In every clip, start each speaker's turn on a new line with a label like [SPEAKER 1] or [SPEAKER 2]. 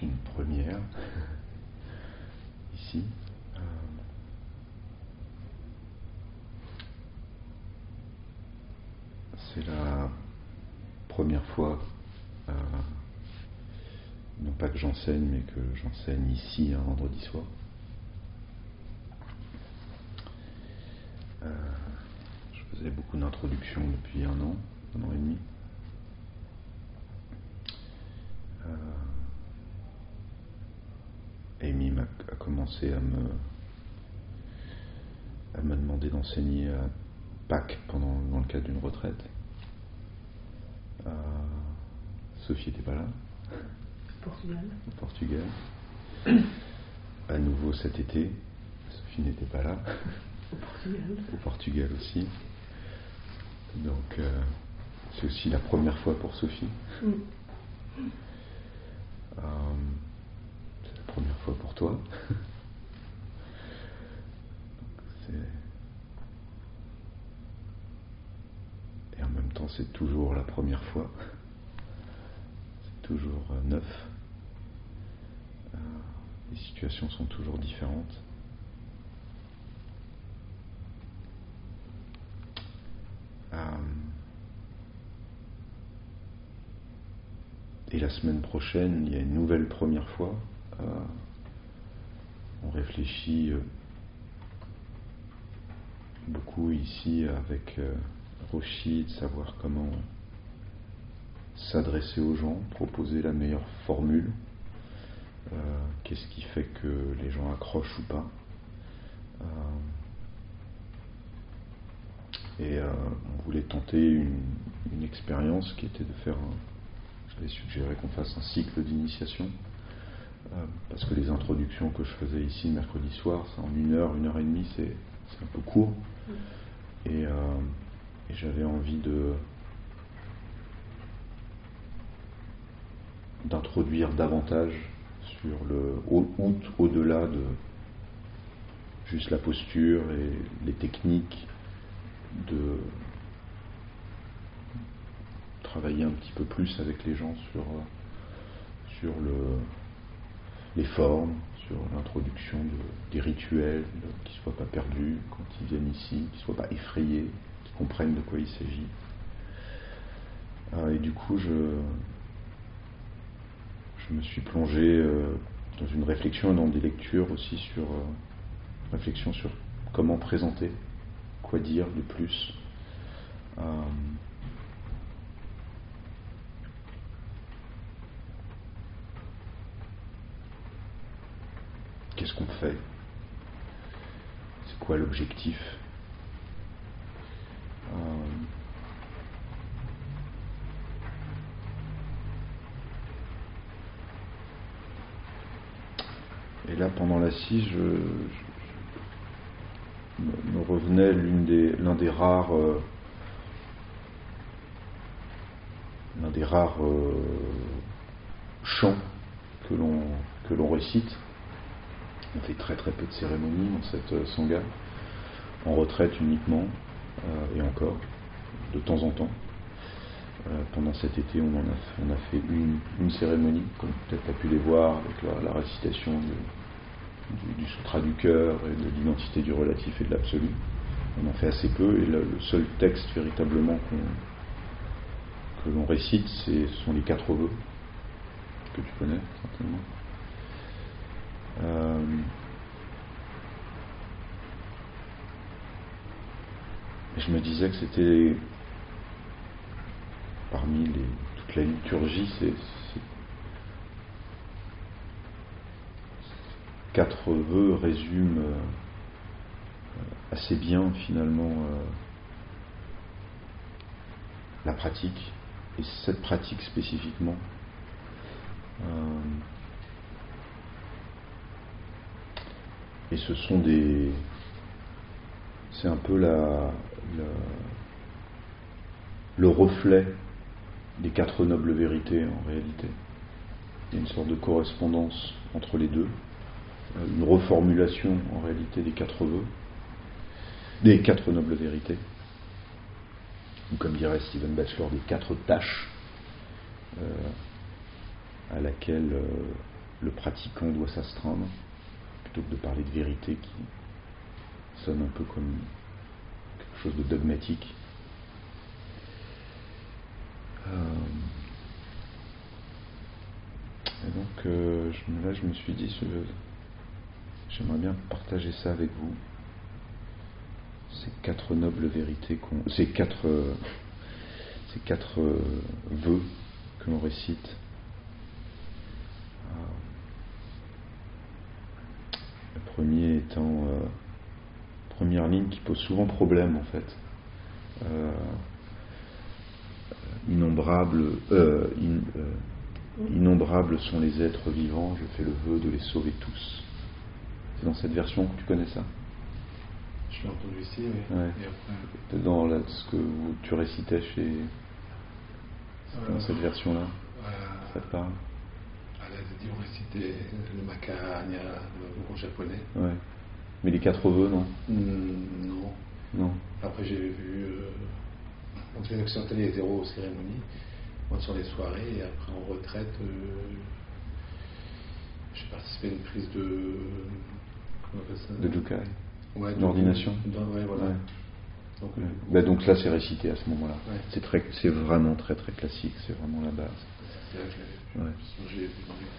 [SPEAKER 1] une première ici. C'est la première fois, non pas que j'enseigne, mais que j'enseigne ici un vendredi soir. Je faisais beaucoup d'introductions depuis un an et demi. Amy a commencé à me demander d'enseigner à Pâques dans le cadre d'une retraite. Sophie n'était pas là. Au Portugal. À nouveau cet été. Sophie n'était pas là. Au Portugal aussi. Donc c'est aussi la première fois pour Sophie. C'est la première fois pour toi. Et en même temps, c'est toujours la première fois. C'est toujours neuf. Les situations sont toujours différentes. Et la semaine prochaine, il y a une nouvelle première fois. On réfléchit beaucoup ici avec Roshi de savoir comment s'adresser aux gens, proposer la meilleure formule. Qu'est-ce qui fait que les gens accrochent ou pas. Et on voulait tenter une expérience qui était de faire j'avais suggéré qu'on fasse un cycle d'initiation, parce que les introductions que je faisais ici le mercredi soir, c'est en 1 heure, 1 heure et demie, c'est un peu court. Et j'avais envie d'introduire davantage sur au-delà de juste la posture et les techniques, de travailler un petit peu plus avec les gens sur les formes, sur l'introduction des rituels, qu'ils ne soient pas perdus quand ils viennent ici, qu'ils ne soient pas effrayés, qu'ils comprennent de quoi il s'agit. Et du coup, je me suis plongé dans une réflexion et dans des lectures aussi réflexion sur comment présenter, quoi dire de plus. Qu'est-ce qu'on fait? C'est quoi l'objectif? Et là, pendant l'assise, me revenait l'un des rares chants que l'on récite. On fait très très peu de cérémonies dans cette sangha, en retraite uniquement, et encore, de temps en temps. Pendant cet été, on a fait une cérémonie, comme peut-être tu as pu les voir, avec la récitation du sutra du cœur et de l'identité du relatif et de l'absolu. On en fait assez peu, et le seul texte véritablement que l'on récite, ce sont les 4 vœux, que tu connais certainement. Et je me disais que c'était parmi toute la liturgie, ces 4 vœux résument assez bien finalement la pratique, et cette pratique spécifiquement. Et c'est un peu le reflet des 4 nobles vérités en réalité. Il y a une sorte de correspondance entre les deux, une reformulation en réalité des 4 vœux, des 4 nobles vérités, ou comme dirait Stephen Batchelor, des 4 tâches à laquelle le pratiquant doit s'astreindre, plutôt que de parler de vérité qui sonne un peu comme quelque chose de dogmatique. Et donc là je me suis dit, j'aimerais bien partager ça avec vous, ces 4 nobles vérités, ces quatre vœux que l'on récite. Le premier étant première ligne qui pose souvent problème en fait. Innombrables sont les êtres vivants, je fais le vœu de les sauver tous. C'est dans cette version que tu connais ça?
[SPEAKER 2] Je l'ai entendu ici, oui.
[SPEAKER 1] Ouais.
[SPEAKER 2] Et après...
[SPEAKER 1] Dans ce que tu récitais dans cette version-là, ça te parle?
[SPEAKER 2] On récitait le Makahanya, le mot japonais.
[SPEAKER 1] Ouais. Mais les 4 vœux, non?
[SPEAKER 2] Non. Après, j'ai vu. On faisait occidentale et zéro aux cérémonies, moi sur les soirées, et après en retraite, j'ai participé à une prise de. Comment on appelle ça?
[SPEAKER 1] De Jukai?
[SPEAKER 2] Ouais,
[SPEAKER 1] d'ordination?
[SPEAKER 2] Ouais, voilà.
[SPEAKER 1] Ouais. Donc là, c'est récité à ce moment-là.
[SPEAKER 2] Ouais.
[SPEAKER 1] C'est vraiment très très classique, c'est vraiment la base.
[SPEAKER 2] C'est là que j'ai vu.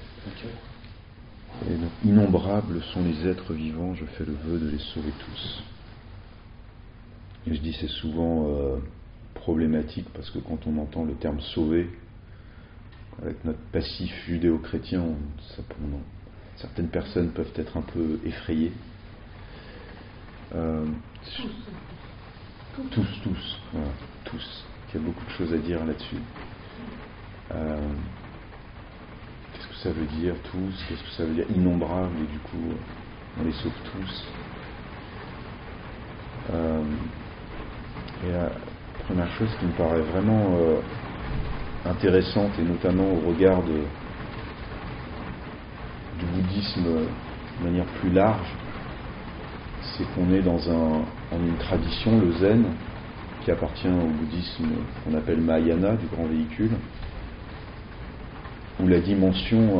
[SPEAKER 1] Et donc, innombrables sont les êtres vivants, je fais le vœu de les sauver tous. Et je dis c'est souvent problématique parce que quand on entend le terme sauver, avec notre passif judéo-chrétien, certaines personnes peuvent être un peu effrayées. Tous. Voilà, tous. Il y a beaucoup de choses à dire là-dessus. Qu'est-ce que ça veut dire tous? Qu'est-ce que ça veut dire innombrables? Et du coup, on les sauve tous. Et la première chose qui me paraît vraiment intéressante, et notamment au regard du bouddhisme de manière plus large, c'est qu'on est dans une tradition, le zen, qui appartient au bouddhisme qu'on appelle Mahayana, du grand véhicule, où la dimension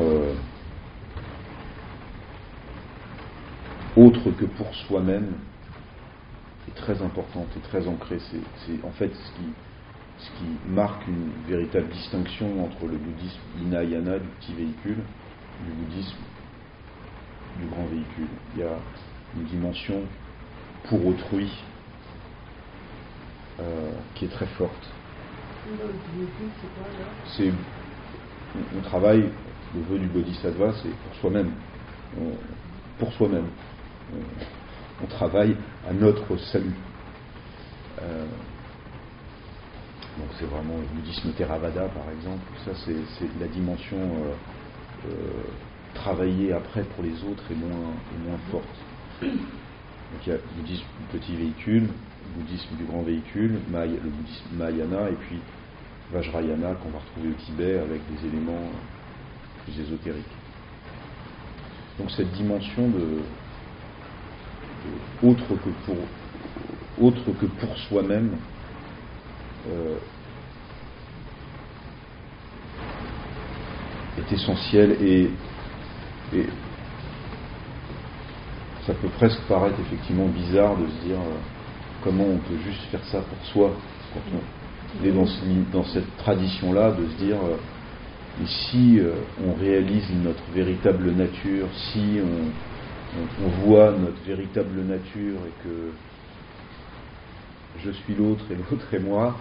[SPEAKER 1] autre que pour soi-même est très importante et très ancrée. C'est en fait ce qui marque une véritable distinction entre le bouddhisme Hinayana, du petit véhicule, et le bouddhisme du grand véhicule. Il y a une dimension pour autrui qui est très forte. On travaille, le vœu du bodhisattva, c'est pour soi-même. On travaille à notre salut. Donc c'est vraiment le bouddhisme Theravada, par exemple. Ça, c'est la dimension travailler après pour les autres est moins forte. Donc il y a le bouddhisme du petit véhicule, le bouddhisme du grand véhicule, le bouddhisme Mahayana, et puis Vajrayana qu'on va retrouver au Tibet avec des éléments plus ésotériques. Donc cette dimension autre que pour soi-même est essentielle, et ça peut presque paraître effectivement bizarre de se dire comment on peut juste faire ça pour soi quand on est dans cette tradition-là, de se dire et si on réalise notre véritable nature, si on voit notre véritable nature et que je suis l'autre et l'autre est moi,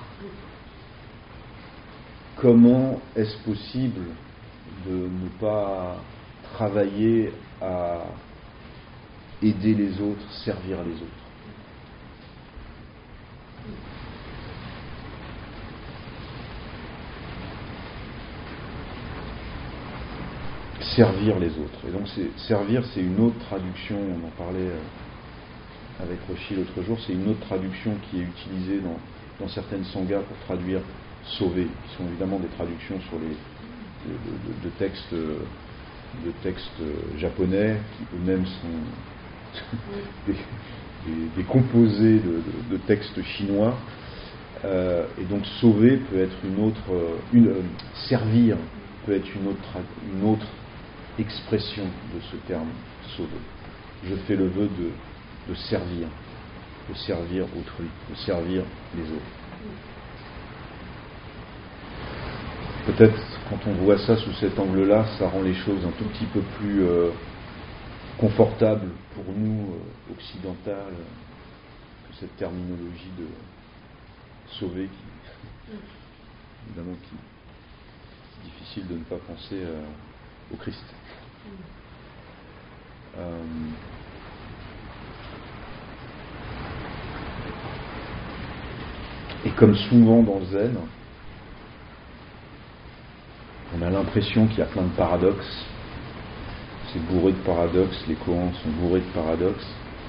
[SPEAKER 1] comment est-ce possible de ne pas travailler à aider les autres, servir les autres? Servir les autres. Et donc servir, c'est une autre traduction, on en parlait avec Roshi l'autre jour, c'est une autre traduction qui est utilisée dans certaines sanghas pour traduire sauver, qui sont évidemment des traductions sur de textes japonais, qui eux-mêmes sont des composés de textes chinois. Et donc sauver peut être servir peut être une autre expression de ce terme sauver. Je fais le vœu de servir autrui, de servir les autres. Peut-être quand on voit ça sous cet angle-là, ça rend les choses un tout petit peu plus confortables pour nous, occidentales, que cette terminologie de sauver évidemment qui est difficile de ne pas penser au Christ. Et comme souvent dans le zen, on a l'impression qu'il y a plein de paradoxes. C'est bourré de paradoxes, les koans sont bourrés de paradoxes.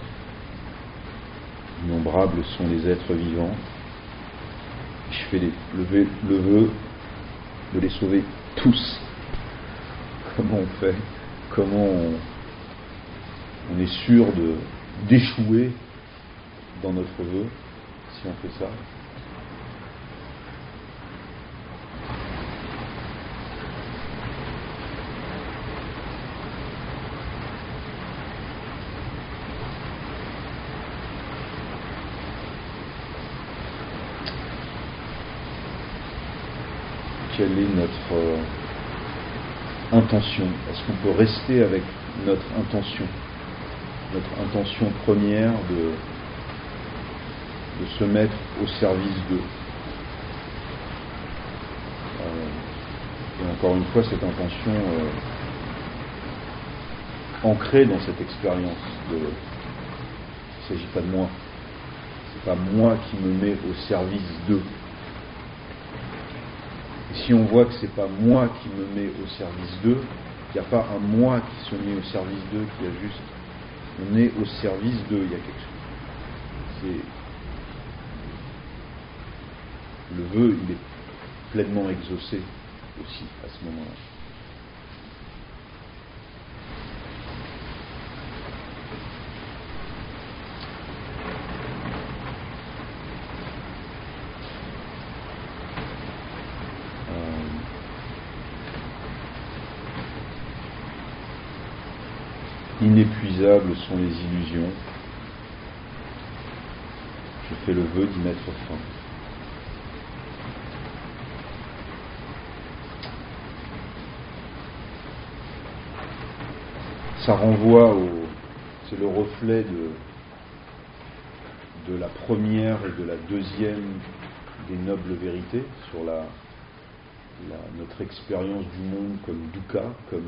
[SPEAKER 1] Innombrables sont les êtres vivants. Je fais le vœu de les sauver tous. Comment on fait? Comment on est sûr d'échouer dans notre vœu si on fait ça? Quelle est notre intention? Est-ce qu'on peut rester avec notre intention première de se mettre au service d'eux? Et encore une fois, cette intention ancrée dans cette expérience il ne s'agit pas de moi, c'est pas moi qui me mets au service d'eux. Si on voit que c'est pas moi qui me mets au service d'eux, qu'il n'y a pas un moi qui se met au service d'eux, qu'il y a juste on est au service d'eux, il y a quelque chose. Le vœu, il est pleinement exaucé aussi à ce moment-là. Inépuisables sont les illusions. Je fais le vœu d'y mettre fin. Ça renvoie c'est le reflet de la première et de la deuxième des nobles vérités sur notre expérience du monde comme dukkha, comme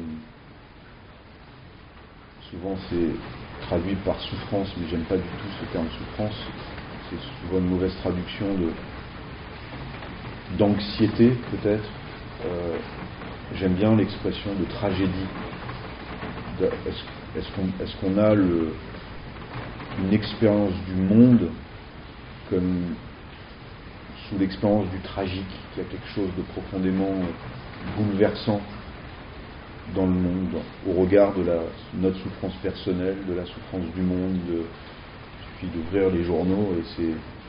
[SPEAKER 1] souvent c'est traduit par souffrance, mais j'aime pas du tout ce terme souffrance. C'est souvent une mauvaise traduction d'anxiété peut-être. J'aime bien l'expression de tragédie. Est-ce qu'on a une expérience du monde comme sous l'expérience du tragique, qu'il y a quelque chose de profondément bouleversant dans le monde, au regard de notre souffrance personnelle, de la souffrance du monde. Il suffit d'ouvrir les journaux et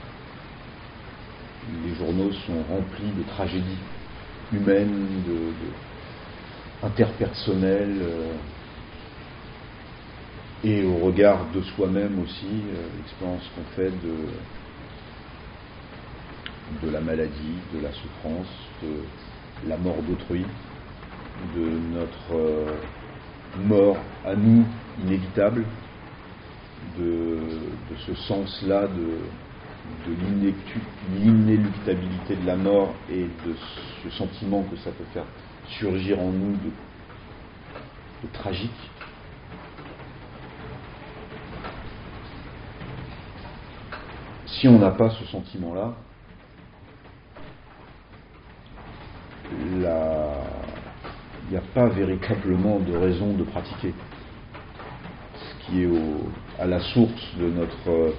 [SPEAKER 1] les journaux sont remplis de tragédies humaines, interpersonnelles, et au regard de soi-même aussi, l'expérience qu'on fait de la maladie, de la souffrance, de la mort d'autrui, de notre mort à nous inévitable, de ce sens-là de l'inéluctabilité de la mort et de ce sentiment que ça peut faire surgir en nous de tragique. Si on n'a pas ce sentiment-là, il n'y a pas véritablement de raison de pratiquer. Ce qui est à la source de notre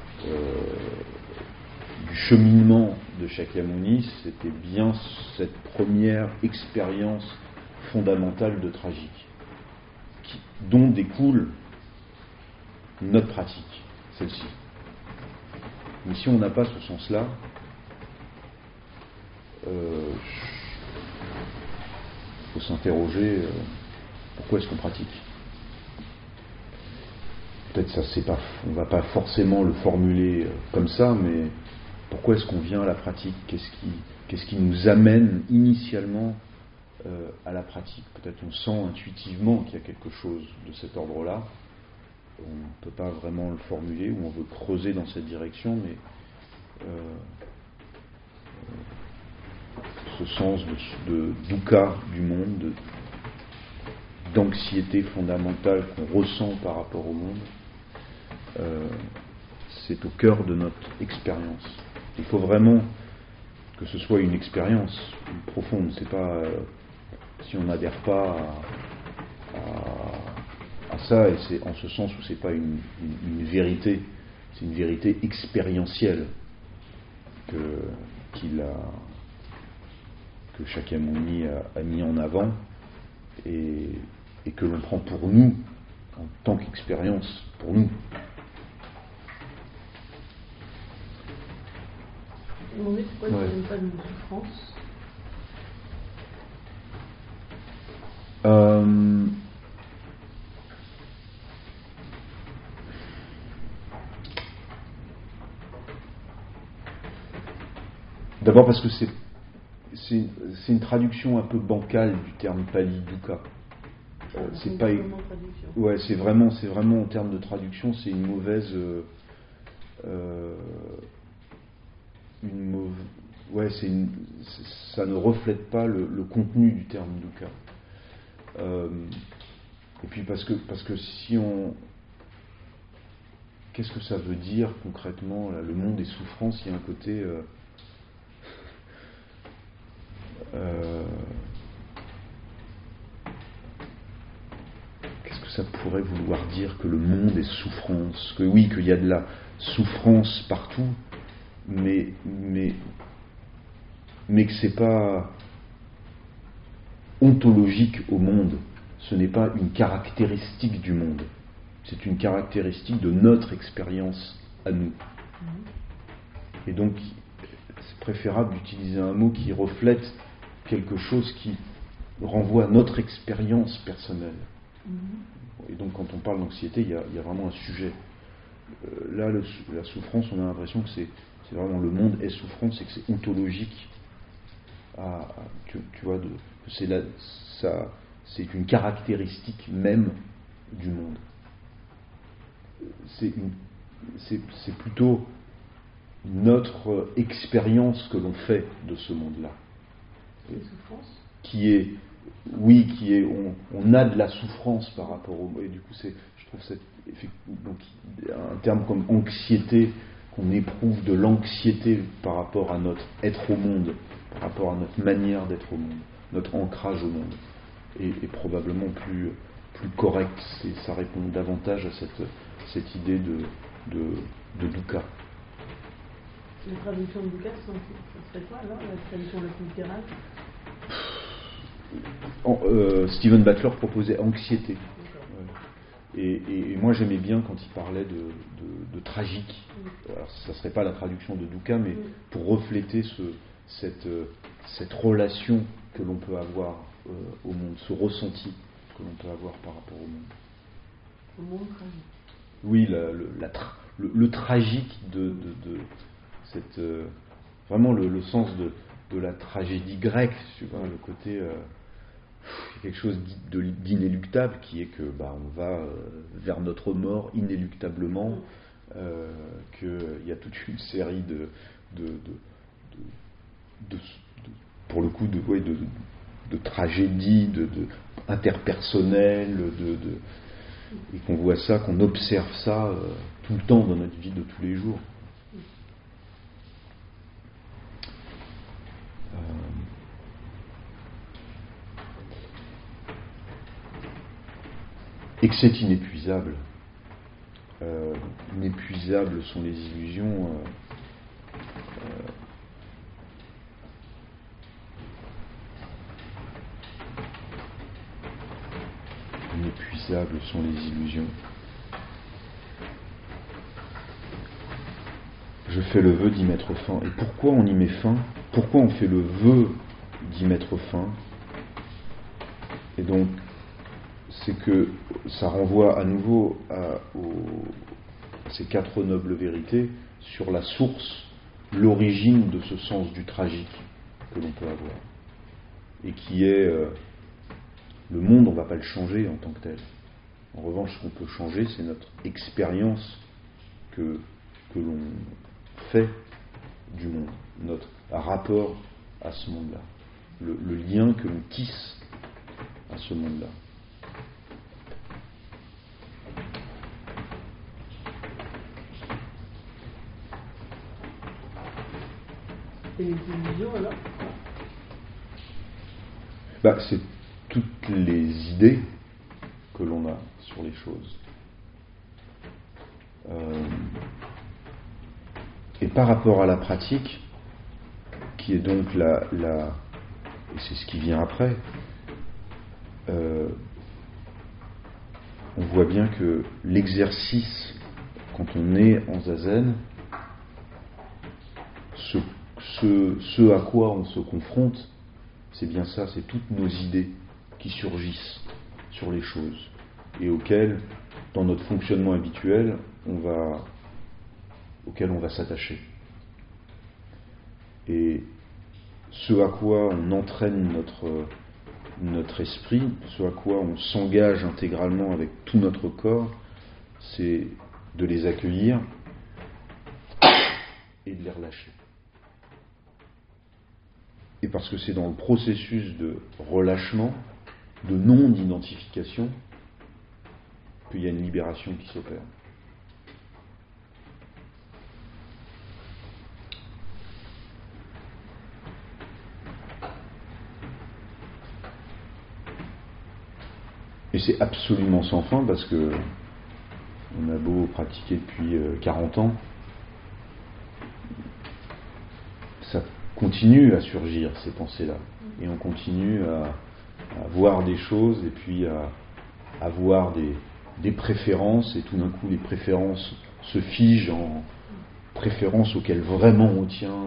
[SPEAKER 1] du cheminement de Shakyamuni, c'était bien cette première expérience fondamentale de tragique, dont découle notre pratique, celle-ci. Mais si on n'a pas ce sens-là, faut s'interroger Pourquoi est-ce qu'on pratique? Peut-être ça, c'est pas, on ne va pas forcément le formuler comme ça, mais pourquoi est-ce qu'on vient à la pratique? Qu'est-ce qui nous amène initialement à la pratique? Peut-être on sent intuitivement qu'il y a quelque chose de cet ordre-là. On ne peut pas vraiment le formuler, ou on veut creuser dans cette direction, mais ce sens de dukkha du monde, d'anxiété fondamentale qu'on ressent par rapport au monde, c'est au cœur de notre expérience. Il faut vraiment que ce soit une expérience profonde. C'est pas si on n'adhère pas à ça, et c'est en ce sens où c'est pas une vérité, c'est une vérité expérientielle que Shakyamuni a mis en avant et que l'on prend pour nous en tant qu'expérience pour nous.
[SPEAKER 3] Pourquoi il n'y a pas de souffrance?
[SPEAKER 1] D'abord parce que c'est une traduction un peu bancale du terme pali dukkha. C'est pas. Ouais, c'est vraiment en termes de traduction, c'est une mauvaise. Ça ne reflète pas le contenu du terme dukkha. Et puis parce que si on. Qu'est-ce que ça veut dire concrètement là, le monde est souffrance, il y a un côté. Qu'est-ce que ça pourrait vouloir dire que le monde est souffrance? Que oui, qu'il y a de la souffrance partout, mais que c'est pas ontologique au monde. Ce n'est pas une caractéristique du monde. C'est une caractéristique de notre expérience à nous. Et donc, c'est préférable d'utiliser un mot qui reflète quelque chose qui renvoie à notre expérience personnelle. Et donc, quand on parle d'anxiété, il y a vraiment un sujet. Là, la souffrance, on a l'impression que c'est vraiment le monde est souffrance et que c'est ontologique. Tu vois, c'est une caractéristique même du monde. C'est plutôt notre expérience que l'on fait de ce monde-là. On a de la souffrance par rapport au. Et du coup, je trouve donc un terme comme anxiété, qu'on éprouve de l'anxiété par rapport à notre être au monde, par rapport à notre manière d'être au monde, notre ancrage au monde, est probablement plus correct. Ça répond davantage à cette idée de dukkha.
[SPEAKER 3] La traduction de dukkha, ça serait quoi alors, la traduction la plus littérale?
[SPEAKER 1] Stephen Batchelor proposait anxiété. Et moi j'aimais bien quand il parlait de tragique. Alors ça serait pas la traduction de dukkha, mais pour refléter cette relation que l'on peut avoir au monde, ce ressenti que l'on peut avoir par rapport au monde.
[SPEAKER 3] Le monde tragique.
[SPEAKER 1] Oui, le tragique de cette vraiment le sens de la tragédie grecque, tu vois, le côté quelque chose d'inéluctable qui est que on va vers notre mort inéluctablement, qu'il y a toute une série pour le coup de tragédies interpersonnelles, et qu'on voit ça, qu'on observe ça tout le temps dans notre vie de tous les jours. Et que c'est inépuisable. Inépuisables sont les illusions. Inépuisables sont les illusions. Je fais le vœu d'y mettre fin. Et pourquoi on y met fin? Pourquoi on fait le vœu d'y mettre fin? Et donc, c'est que ça renvoie à nouveau à ces 4 nobles vérités sur la source, l'origine de ce sens du tragique que l'on peut avoir. Et qui est le monde, on ne va pas le changer en tant que tel. En revanche, ce qu'on peut changer, c'est notre expérience que l'on fait du monde, notre rapport à ce monde-là, le lien que l'on tisse à ce monde-là.
[SPEAKER 3] Et les illusions alors ?
[SPEAKER 1] C'est toutes les idées que l'on a sur les choses. Et par rapport à la pratique, qui est donc et c'est ce qui vient après, on voit bien que l'exercice, quand on est en zazen, ce à quoi on se confronte, c'est bien ça, c'est toutes nos idées qui surgissent sur les choses et auxquelles, dans notre fonctionnement habituel, auxquelles on va s'attacher. Et ce à quoi on entraîne notre esprit, ce à quoi on s'engage intégralement avec tout notre corps, c'est de les accueillir et de les relâcher. Et parce que c'est dans le processus de relâchement, de non-identification, qu'il y a une libération qui s'opère. Et c'est absolument sans fin parce que on a beau pratiquer depuis 40 ans, ça continue à surgir ces pensées-là. Et on continue à voir des choses et puis à avoir des préférences, et tout d'un coup les préférences se figent en préférences auxquelles vraiment on tient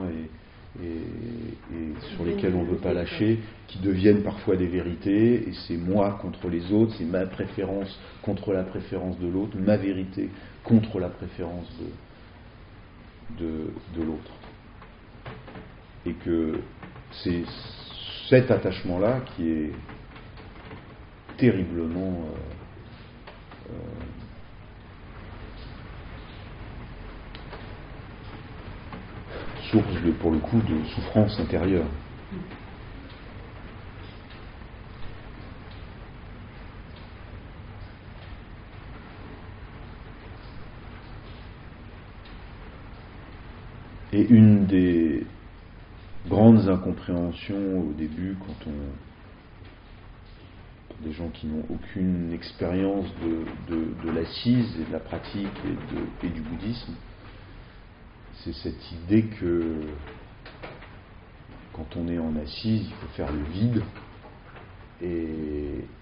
[SPEAKER 1] et sur lesquelles on ne veut pas lâcher, qui deviennent parfois des vérités, et c'est moi contre les autres, c'est ma préférence contre la préférence de l'autre, ma vérité contre la préférence de l'autre. Et que c'est cet attachement-là qui est terriblement source pour le coup de souffrance intérieure. Et une des grandes incompréhensions au début, quand des gens qui n'ont aucune expérience de l'assise et de la pratique et du bouddhisme, c'est cette idée que quand on est en assise, il faut faire le vide, et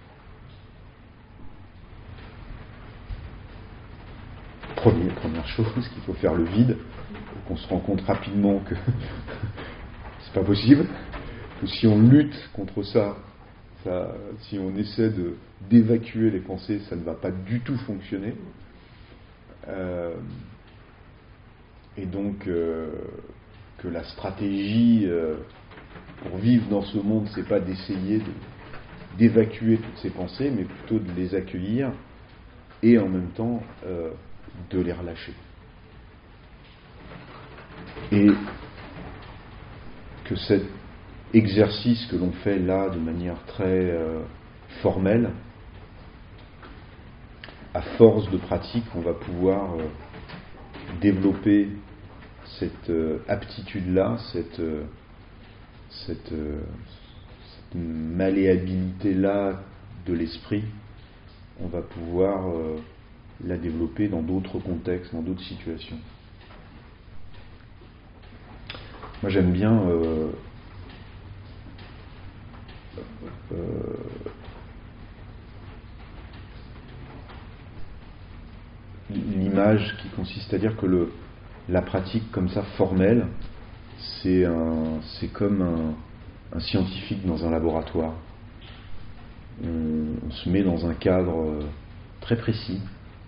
[SPEAKER 1] première chose qu'il faut faire le vide, qu'on se rend compte rapidement que c'est pas possible, que si on lutte contre ça, si on essaie d'évacuer les pensées, ça ne va pas du tout fonctionner. Et donc que la stratégie pour vivre dans ce monde, c'est pas d'essayer d'évacuer toutes ces pensées, mais plutôt de les accueillir et en même temps de les relâcher. Et que cet exercice que l'on fait là de manière très formelle, à force de pratique, on va pouvoir développer cette aptitude-là, cette malléabilité-là de l'esprit. On va pouvoir la développer dans d'autres contextes, dans d'autres situations. Moi j'aime bien l'image qui consiste à dire que la pratique comme ça formelle, c'est comme un scientifique dans un laboratoire. on se met dans un cadre très précis,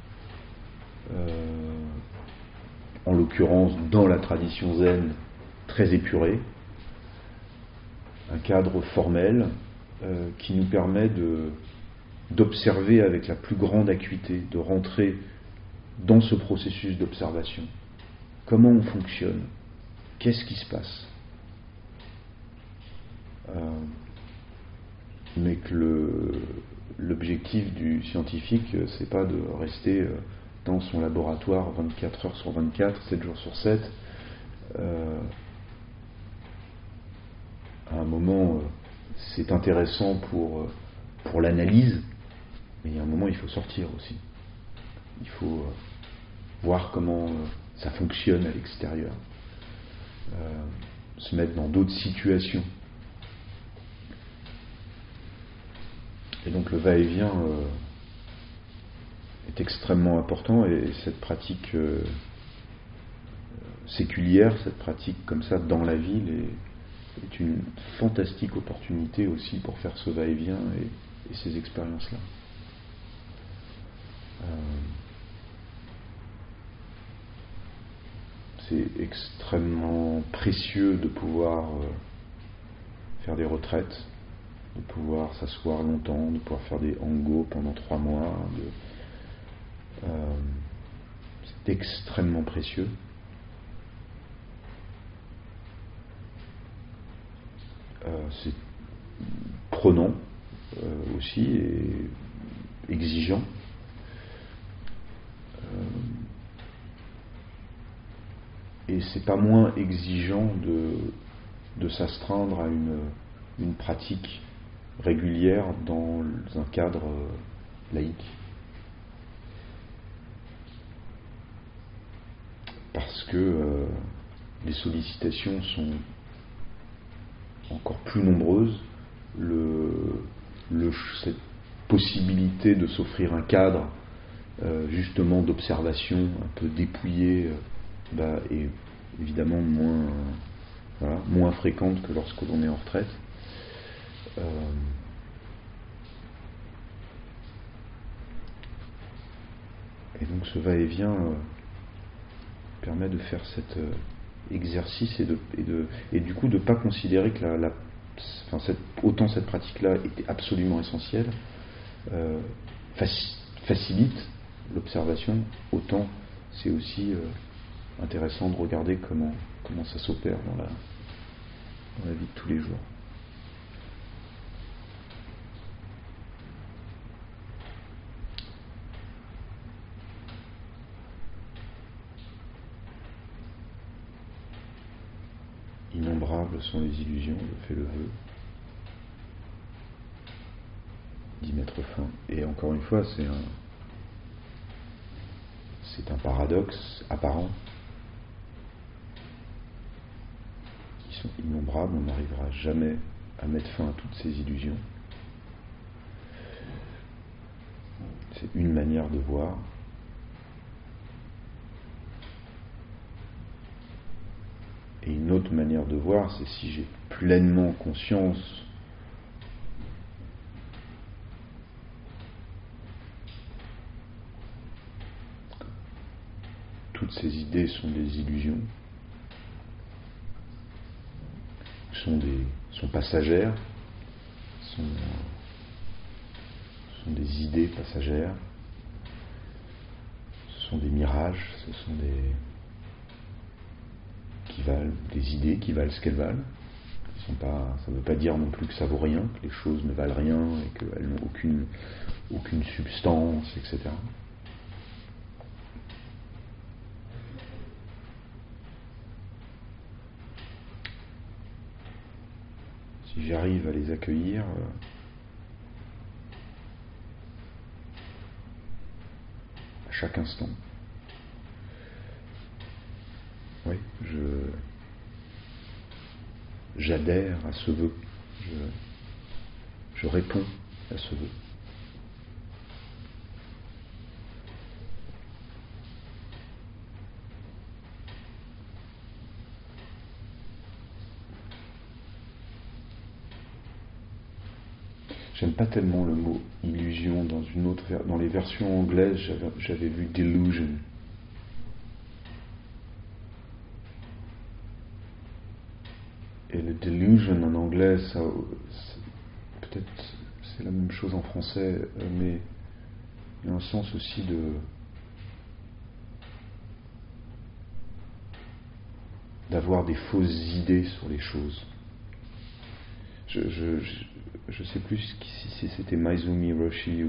[SPEAKER 1] en l'occurrence dans la tradition zen très épuré, un cadre formel qui nous permet d'observer avec la plus grande acuité, de rentrer dans ce processus d'observation. Comment on fonctionne? Qu'est-ce qui se passe? Mais que l'objectif du scientifique, c'est pas de rester dans son laboratoire 24 heures sur 24, 7 jours sur 7. À un moment, c'est intéressant pour l'analyse, mais il y a un moment, il faut sortir aussi. Il faut voir comment ça fonctionne à l'extérieur, se mettre dans d'autres situations. Et donc le va-et-vient est extrêmement important, et cette pratique séculière, cette pratique comme ça dans la ville est une fantastique opportunité aussi pour faire ce va-et-vient et ces expériences-là. C'est extrêmement précieux de pouvoir faire des retraites, de pouvoir s'asseoir longtemps, de pouvoir faire des angos pendant 3 mois. C'est extrêmement précieux. C'est prenant aussi et exigeant. Et c'est pas moins exigeant de s'astreindre à une pratique régulière dans un cadre laïque. Parce que les sollicitations sont encore plus nombreuses. Cette possibilité de s'offrir un cadre justement d'observation un peu dépouillé est évidemment moins fréquente que lorsque l'on est en retraite. Et donc ce va-et-vient permet de faire cet exercice et du coup de ne pas considérer que autant cette pratique-là était absolument essentielle, facilite l'observation, autant c'est aussi intéressant de regarder comment ça s'opère dans la vie de tous les jours. Innombrables sont les illusions, je fais le vœu d'y mettre fin. Et encore une fois, c'est un paradoxe apparent. Ils sont innombrables, on n'arrivera jamais à mettre fin à toutes ces illusions. C'est une manière de voir. Et une autre manière de voir, c'est si j'ai pleinement conscience que toutes ces idées sont des illusions, sont passagères, sont des idées passagères, ce sont des mirages, ce sont des idées qui valent ce qu'elles valent. Ça ne veut pas dire non plus que ça vaut rien, que les choses ne valent rien et qu'elles n'ont aucune substance, etc. Si j'arrive à les accueillir, à chaque instant, oui, j'adhère à ce vœu, je réponds à ce vœu. J'aime pas tellement le mot illusion. Dans les versions anglaises, j'avais vu delusion. Et le delusion en anglais, ça, peut-être c'est la même chose en français, mais il y a un sens aussi d'avoir des fausses idées sur les choses. Je sais plus si c'était Maizumi Roshi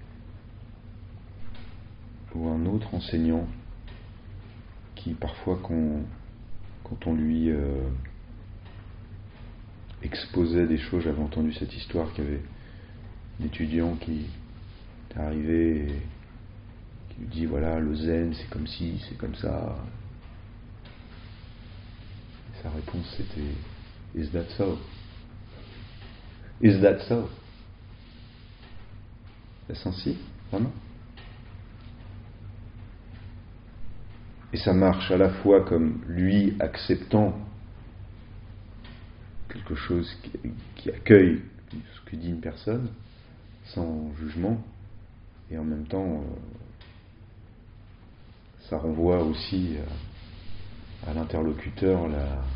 [SPEAKER 1] ou un autre enseignant qui parfois quand on lui exposait des choses, j'avais entendu cette histoire qu'il y avait un étudiant qui est arrivé et qui lui dit voilà, le zen c'est comme ci, c'est comme ça. Et sa réponse c'était Is that so? Is that so? Est-ce ainsi? Vraiment? Et ça marche à la fois comme lui acceptant quelque chose qui accueille ce que dit une personne sans jugement, et en même temps ça renvoie aussi à l'interlocuteur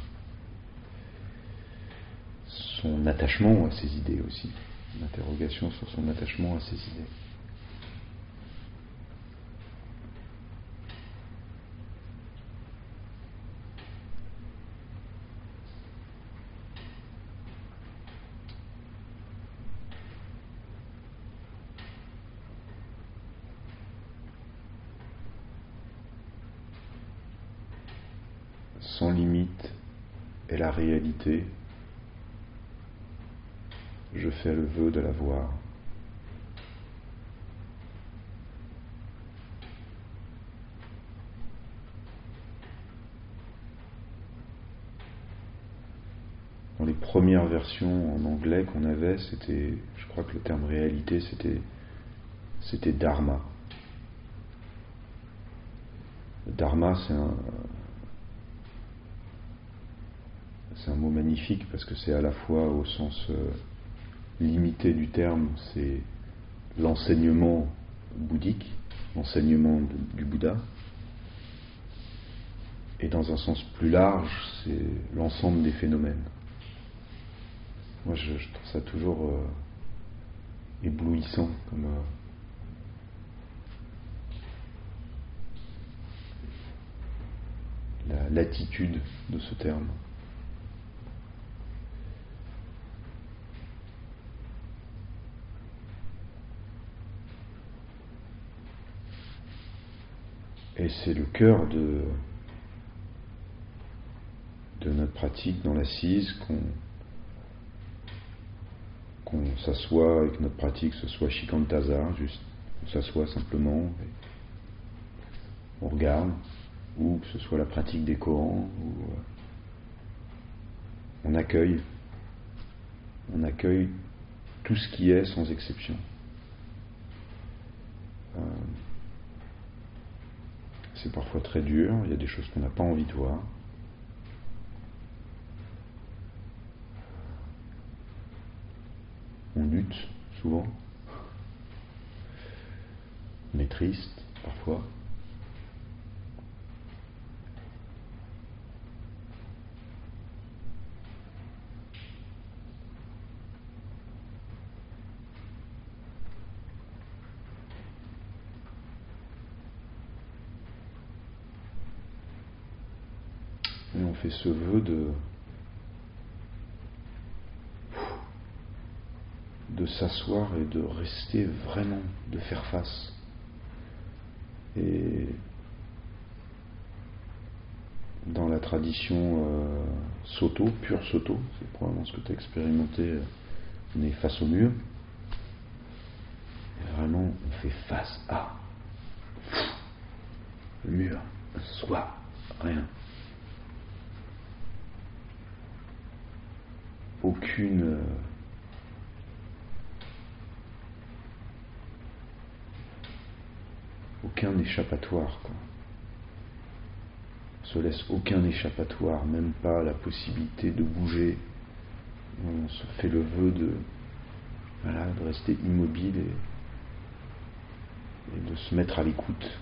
[SPEAKER 1] son attachement à ses idées aussi, une interrogation sur son attachement à ses idées. Sans limite est la réalité. Je fais le vœu de la voir. Dans les premières versions en anglais qu'on avait, je crois que le terme réalité, c'était dharma. Le dharma, c'est un mot magnifique parce que c'est à la fois au sens limité du terme, c'est l'enseignement bouddhique, l'enseignement du Bouddha, et dans un sens plus large, c'est l'ensemble des phénomènes. Moi, je trouve ça toujours éblouissant comme la latitude de ce terme. Et c'est le cœur de notre pratique dans l'assise, qu'on s'assoit et que notre pratique ce soit shikantaza, juste on s'assoit simplement, et on regarde, ou que ce soit la pratique des koans, où on accueille tout ce qui est sans exception. C'est parfois très dur, il y a des choses qu'on n'a pas envie de voir. On lutte souvent. On est triste parfois. Et on fait ce vœu de s'asseoir et de rester vraiment, de faire face. Et dans la tradition Soto, pure Soto, c'est probablement ce que tu as expérimenté, on est face au mur. Et vraiment, on fait face à le mur, soi, rien. Aucun échappatoire, quoi. On se laisse aucun échappatoire, même pas la possibilité de bouger. On se fait le vœu Voilà, de rester immobile et de se mettre à l'écoute.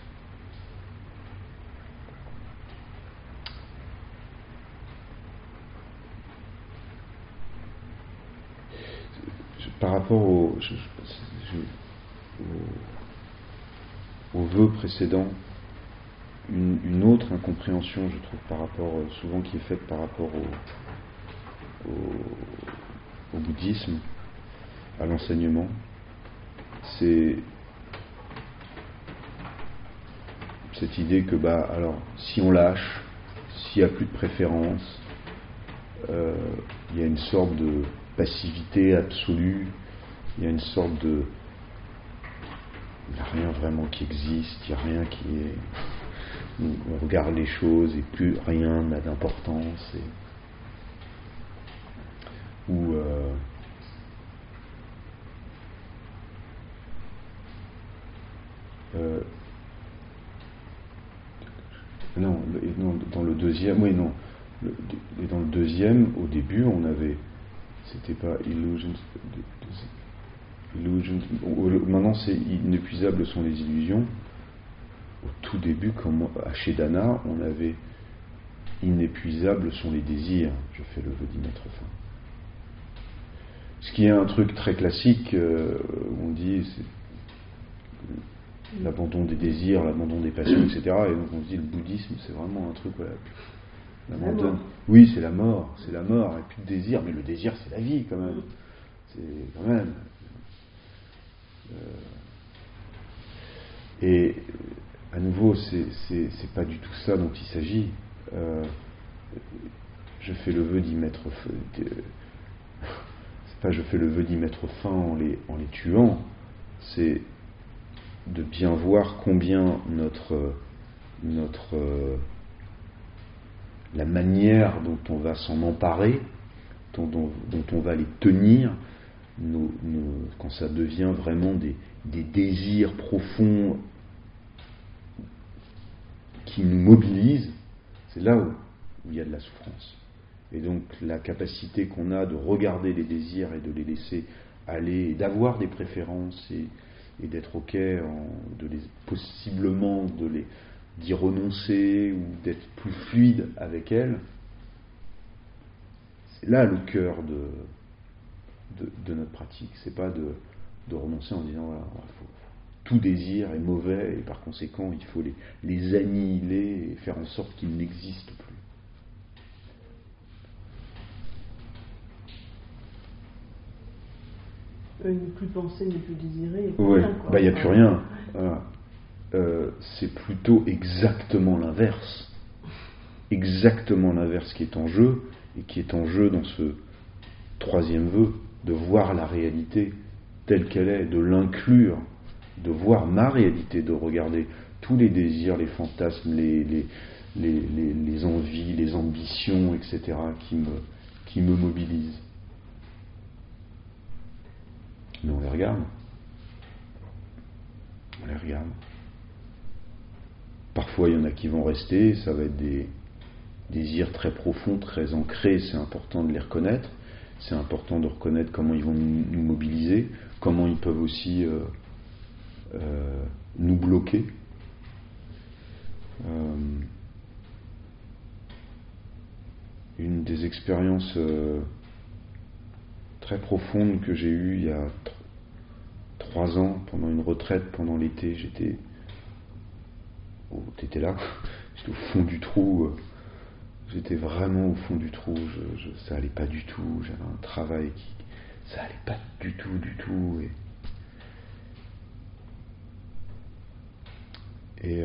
[SPEAKER 1] Par rapport au vœu précédent, une autre incompréhension, je trouve, par rapport, souvent qui est faite par rapport au bouddhisme, à l'enseignement, c'est cette idée que, alors, si on lâche, s'il n'y a plus de préférence, il y a une sorte de passivité absolue, il y a une sorte de... Il n'y a rien vraiment qui existe, il n'y a rien qui est... On regarde les choses et plus rien n'a d'importance. Dans le deuxième, dans le deuxième, au début, on avait... C'était pas illusions. Maintenant, c'est inépuisables sont les illusions. Au tout début, comme à Chédana, on avait inépuisables sont les désirs. Je fais le vœu d'y mettre fin. Ce qui est un truc très classique, où on dit c'est l'abandon des désirs, l'abandon des passions, etc. Et donc on se dit le bouddhisme, c'est vraiment un truc, voilà. Oui, c'est la mort, et puis le désir, mais le désir, c'est la vie quand même. C'est quand même. Et à nouveau, c'est pas du tout ça dont il s'agit. Je fais le vœu d'y mettre fin. C'est pas je fais le vœu d'y mettre fin en les tuant. C'est de bien voir combien la manière dont on va s'en emparer, dont on va les tenir, quand ça devient vraiment des désirs profonds qui nous mobilisent, c'est là où il y a de la souffrance. Et donc la capacité qu'on a de regarder les désirs et de les laisser aller, et d'avoir des préférences et d'être ok, possiblement d'y renoncer ou d'être plus fluide avec elles, c'est là le cœur de notre pratique. C'est pas de renoncer en disant voilà, tout désir est mauvais et par conséquent il faut les annihiler et faire en sorte qu'ils n'existent plus.
[SPEAKER 3] Ne plus penser, ne plus désirer.
[SPEAKER 1] Oui, il n'y a plus rien. Voilà. C'est plutôt exactement l'inverse. Exactement l'inverse qui est en jeu, et qui est en jeu dans ce troisième vœu, de voir la réalité telle qu'elle est, de l'inclure, de voir ma réalité, de regarder tous les désirs, les fantasmes, les envies, les ambitions, etc., qui me mobilisent. Mais on les regarde. Parfois, il y en a qui vont rester, ça va être des désirs très profonds, très ancrés, c'est important de les reconnaître. C'est important de reconnaître comment ils vont nous mobiliser, comment ils peuvent aussi nous bloquer. Une des expériences très profondes que j'ai eues il y a 3 ans, pendant une retraite, pendant l'été, t'étais là, j'étais au fond du trou, j'étais vraiment au fond du trou, ça allait pas du tout, j'avais un travail ça allait pas du tout, et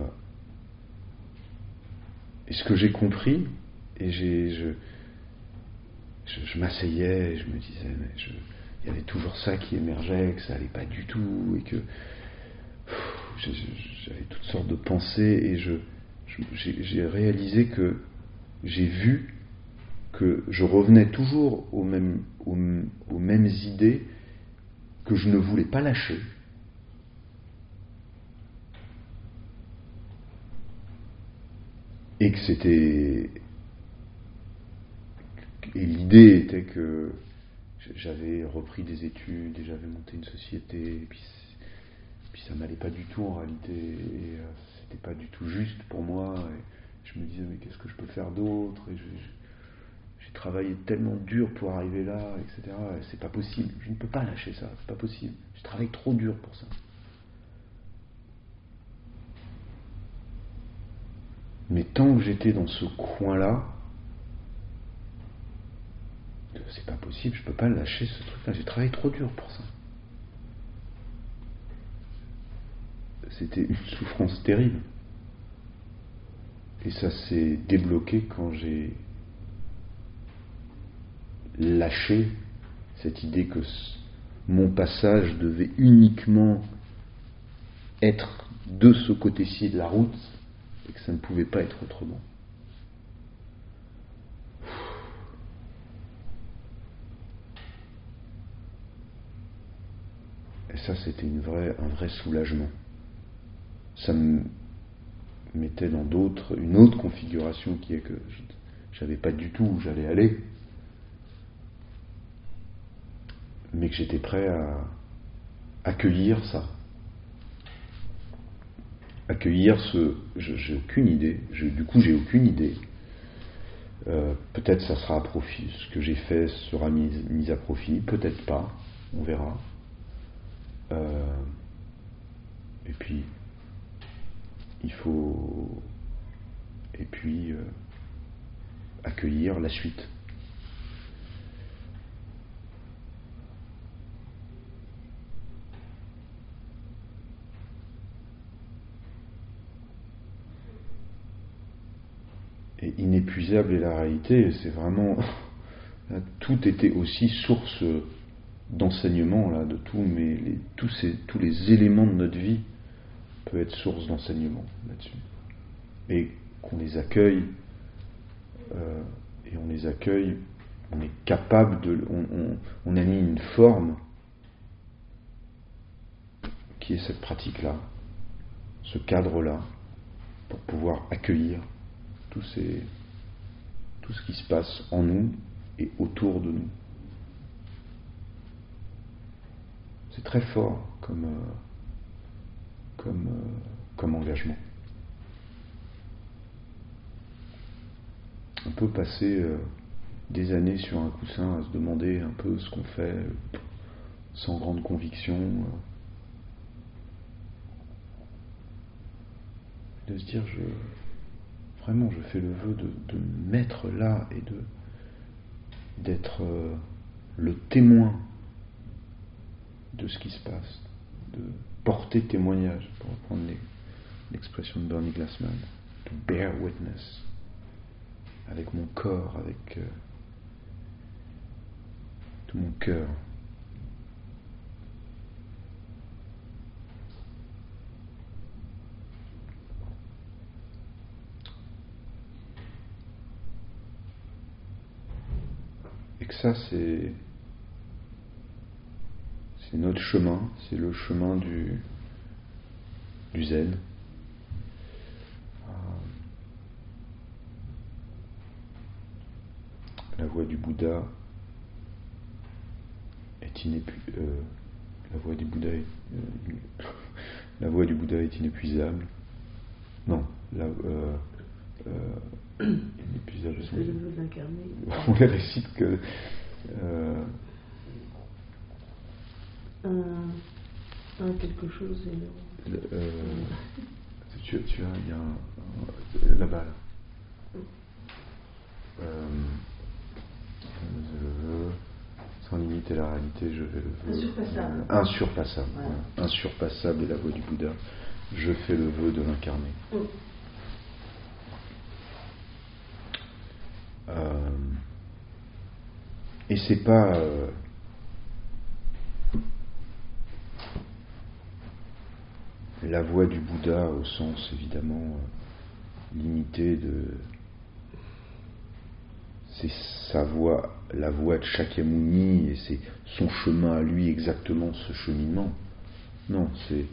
[SPEAKER 1] ce que j'ai compris, et je m'asseyais et je me disais, mais il y avait toujours ça qui émergeait, que ça allait pas du tout, et que j'avais toutes sortes de pensées, et j'ai réalisé que j'ai vu que je revenais toujours aux mêmes idées, que je ne voulais pas lâcher. Et que c'était... Et l'idée était que j'avais repris des études et j'avais monté une société, et puis ça m'allait pas du tout en réalité, et c'était pas du tout juste pour moi, et je me disais mais qu'est-ce que je peux faire d'autre, et j'ai travaillé tellement dur pour arriver là, etc. Et c'est pas possible, je ne peux pas lâcher ça, c'est pas possible, je travaille trop dur pour ça. Mais tant que j'étais dans ce coin-là, c'est pas possible, je peux pas lâcher ce truc-là, j'ai travaillé trop dur pour ça. C'était une souffrance terrible. Et ça s'est débloqué quand j'ai lâché cette idée que mon passage devait uniquement être de ce côté-ci de la route et que ça ne pouvait pas être autrement. Et ça, c'était un vrai soulagement. Ça me mettait dans une autre configuration qui est que je savais pas du tout où j'allais aller, mais que j'étais prêt à accueillir ça. Accueillir j'ai aucune idée, j'ai aucune idée. Peut-être ça sera à profit, ce que j'ai fait sera mis à profit, peut-être pas, on verra. Et puis accueillir la suite. Et inépuisable est la réalité, c'est vraiment tout était aussi source d'enseignement là, de tout, mais tous les éléments de notre vie peuvent être source d'enseignement là-dessus. Et qu'on les accueille, on est capable on a mis une forme qui est cette pratique-là, ce cadre-là, pour pouvoir accueillir tout ce qui se passe en nous et autour de nous. C'est très fort comme engagement. On peut passer des années sur un coussin à se demander un peu ce qu'on fait sans grande conviction, de se dire vraiment je fais le vœu de me mettre là et d'être le témoin de ce qui se passe, de porter témoignage, pour reprendre l'expression de Bernie Glassman, to bear witness, avec mon corps, avec tout mon cœur. Et que ça, c'est notre chemin, c'est le chemin du zen. La voie du Bouddha est inépuisable. Non, inépuisable. On les récite que
[SPEAKER 3] quelque chose et
[SPEAKER 1] tu as, il y a là-bas. Je veux, sans limiter la réalité, je vais le vœu. Insurpassable. Voilà. Insurpassable est la voie du Bouddha. Je fais le vœu de l'incarner. Et c'est pas la voie du Bouddha au sens évidemment limité de. C'est sa voie, la voie de Shakyamuni, et c'est son chemin à lui exactement, ce cheminement. Non, c'est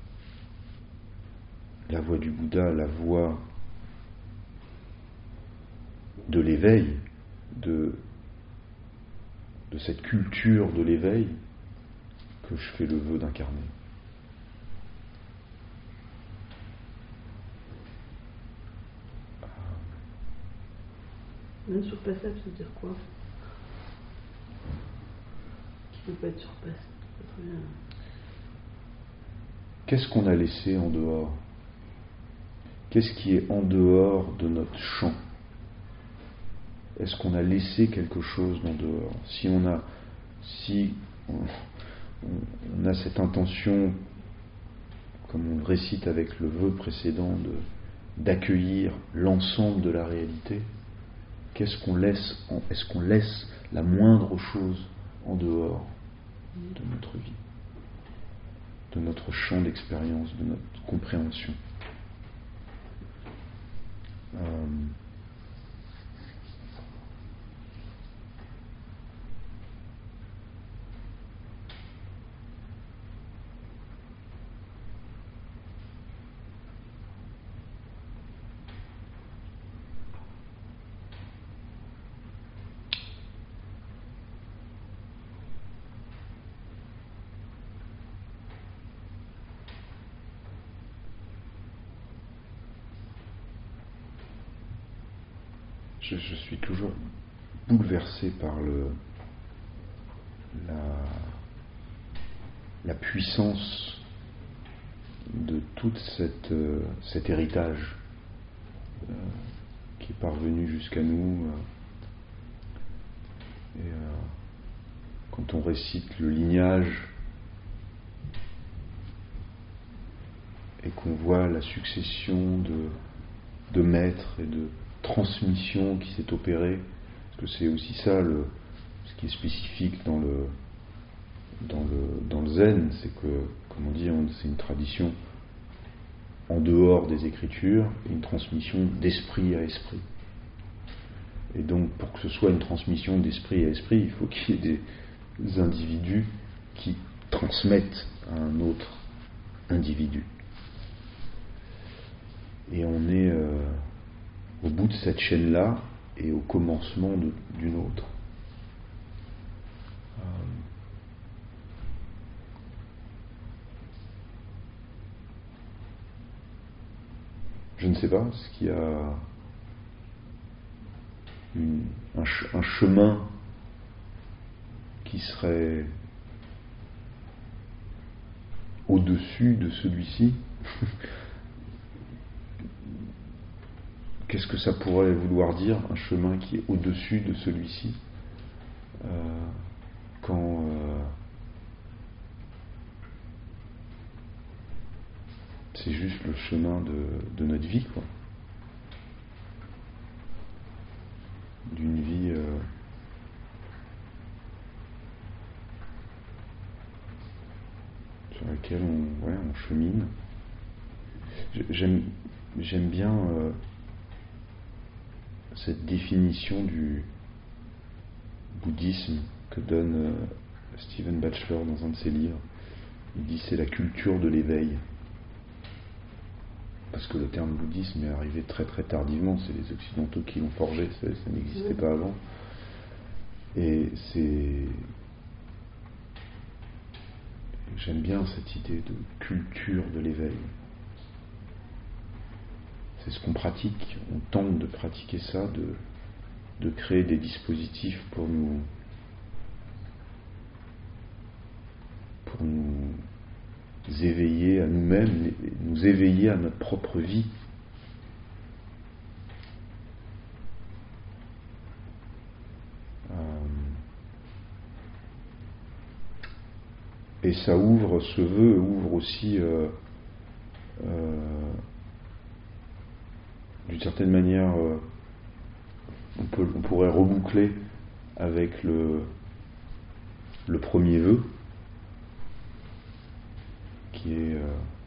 [SPEAKER 1] la voie du Bouddha, la voie de l'éveil, de de cette culture de l'éveil que je fais le vœu d'incarner.
[SPEAKER 3] L'insurpassable, ça veut dire quoi? Qui ne peut pas être surpassé.
[SPEAKER 1] Qu'est-ce qu'on a laissé en dehors? Qu'est-ce qui est en dehors de notre champ? Est-ce qu'on a laissé quelque chose en dehors? Si on a cette intention, comme on le récite avec le vœu précédent, d'accueillir l'ensemble de la réalité, qu'est-ce qu'on laisse? Est-ce qu'on laisse la moindre chose en dehors de notre vie, de notre champ d'expérience, de notre compréhension? Je suis toujours bouleversé par la puissance de tout cet héritage qui est parvenu jusqu'à nous. Et quand on récite le lignage et qu'on voit la succession de maîtres et de transmission qui s'est opérée, parce que c'est aussi ça ce qui est spécifique dans le zen, c'est que, comme on dit, c'est une tradition en dehors des écritures et une transmission d'esprit à esprit. Et donc, pour que ce soit une transmission d'esprit à esprit, il faut qu'il y ait des individus qui transmettent à un autre individu. Et on est au bout de cette chaîne-là et au commencement d'une autre. Je ne sais pas, est-ce qu'il y a un chemin qui serait au-dessus de celui-ci? Qu'est-ce que ça pourrait vouloir dire, un chemin qui est au-dessus de celui-ci, quand c'est juste le chemin de notre vie, quoi. D'une vie sur laquelle on chemine. J'aime bien cette définition du bouddhisme que donne Stephen Batchelor dans un de ses livres. Il dit c'est la culture de l'éveil. Parce que le terme bouddhisme est arrivé très très tardivement, c'est les Occidentaux qui l'ont forgé, ça n'existait pas avant. Et j'aime bien cette idée de culture de l'éveil. C'est ce qu'on pratique, on tente de pratiquer ça, de créer des dispositifs pour nous éveiller à nous-mêmes, nous éveiller à notre propre vie. Et ça ouvre, ce vœu ouvre aussi d'une certaine manière, on pourrait reboucler avec le premier vœu, qui est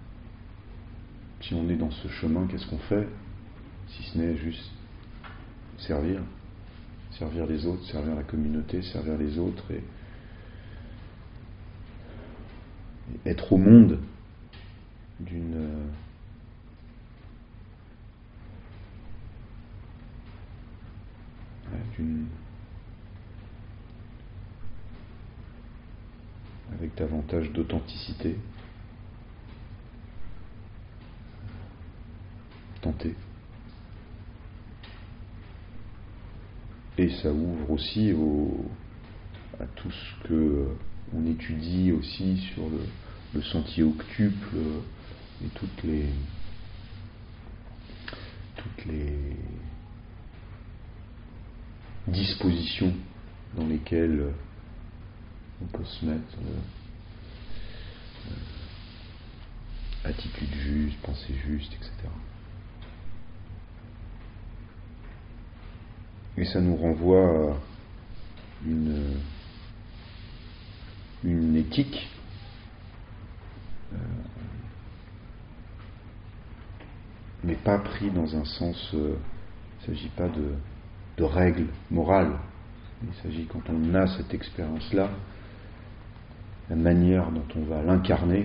[SPEAKER 1] si on est dans ce chemin, qu'est-ce qu'on fait, si ce n'est juste servir les autres, servir la communauté, servir les autres et être au monde d'une avec davantage d'authenticité. Tenter. Et ça ouvre aussi à tout ce que on étudie aussi sur le sentier octuple et toutes les dispositions dans lesquelles on peut se mettre, attitude juste, pensée juste, etc. Et ça nous renvoie à une éthique mais pas pris dans un sens, il ne s'agit pas de règles morales, il s'agit, quand on a cette expérience-là, la manière dont on va l'incarner,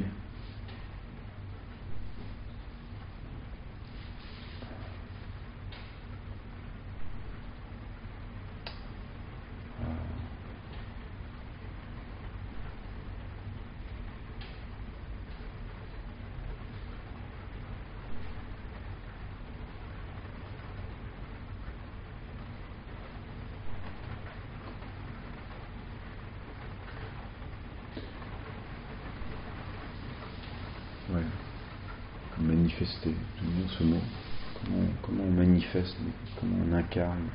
[SPEAKER 1] manifester, j'aime bien ce mot. Comment on manifeste, comment on incarne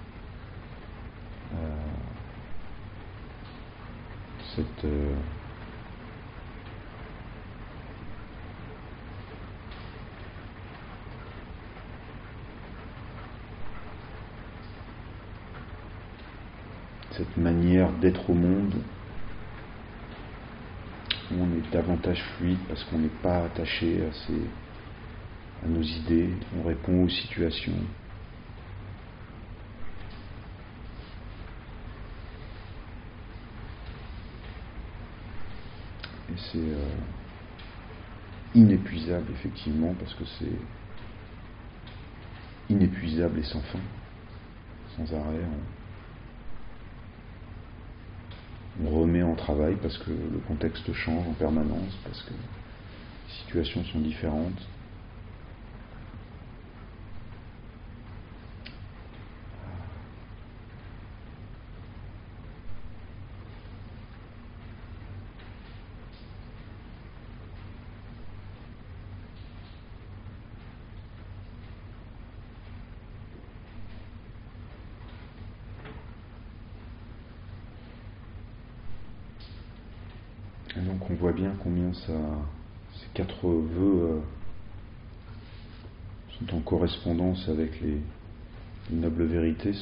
[SPEAKER 1] cette manière d'être au monde où on est davantage fluide parce qu'on n'est pas attaché à nos idées, on répond aux situations. Et c'est inépuisable, effectivement, parce que c'est inépuisable et sans fin, sans arrêt. On remet en travail parce que le contexte change en permanence, parce que les situations sont différentes. Et donc on voit bien combien ces 4 vœux sont en correspondance avec les nobles vérités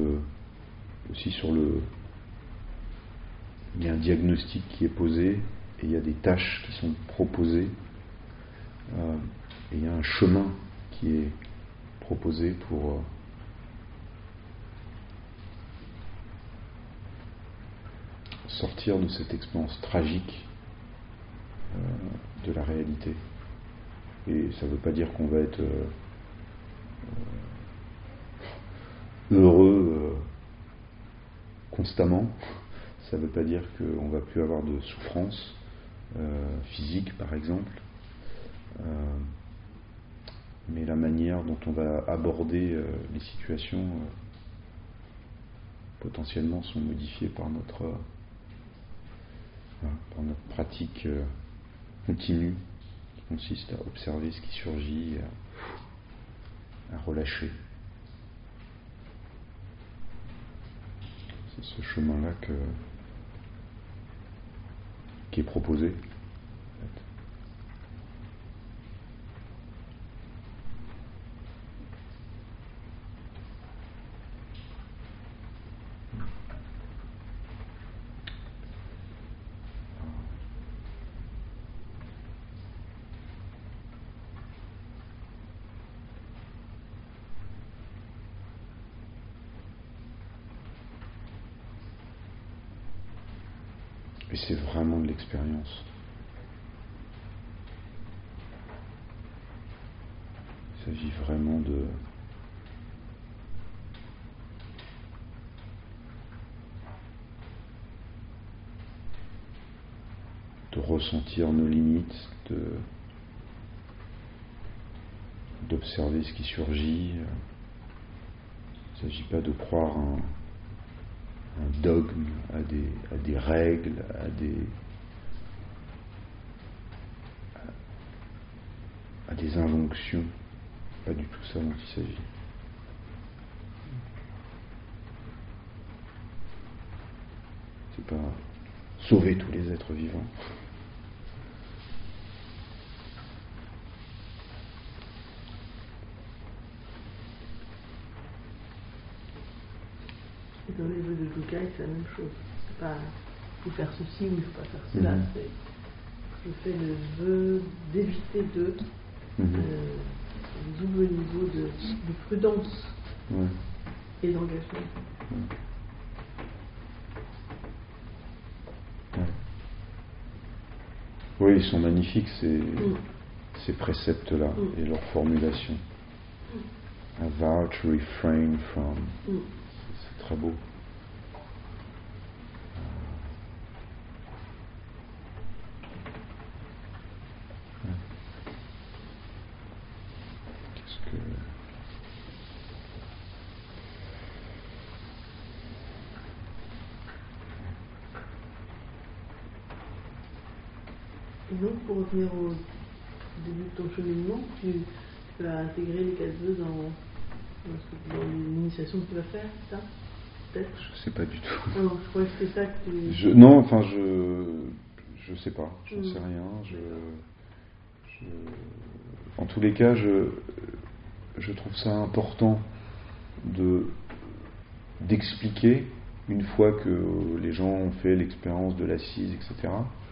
[SPEAKER 1] il y a un diagnostic qui est posé et il y a des tâches qui sont proposées et il y a un chemin qui est proposé pour sortir de cette expérience tragique de la réalité. Et ça ne veut pas dire qu'on va être heureux constamment. Ça ne veut pas dire qu'on ne va plus avoir de souffrance physique, par exemple. Mais la manière dont on va aborder les situations potentiellement sont modifiées par notre pratique continue qui consiste à observer ce qui surgit et à relâcher. C'est ce chemin-là qui est proposé. Et c'est vraiment de l'expérience. Il s'agit vraiment de de ressentir nos limites, d'observer ce qui surgit. Il ne s'agit pas de croire un dogme, à des règles, à des injonctions. Pas du tout ça dont il s'agit. C'est pas sauver tous les êtres vivants.
[SPEAKER 3] Et dans les jeux de Jukai, c'est la même chose. C'est pas il faut faire ceci ou il ne faut pas faire cela. C'est je fais le vœu d'éviter des nouveaux niveaux de prudence et d'engagement.
[SPEAKER 1] Oui, ils sont magnifiques ces préceptes-là et leur formulation. A vow to refrain from. C'est très beau. Qu'est-ce que.
[SPEAKER 3] Et donc, pour revenir au début de ton cheminement, tu as intégré les 4 vœux dans l'initiation que tu vas faire, c'est ça? Peut-être?
[SPEAKER 1] Je sais pas du tout.
[SPEAKER 3] Non, je croyais que c'était ça que tu...
[SPEAKER 1] Non, enfin, je sais pas, j'en sais rien. En tous les cas, je trouve ça important d'expliquer, une fois que les gens ont fait l'expérience de l'assise, etc.,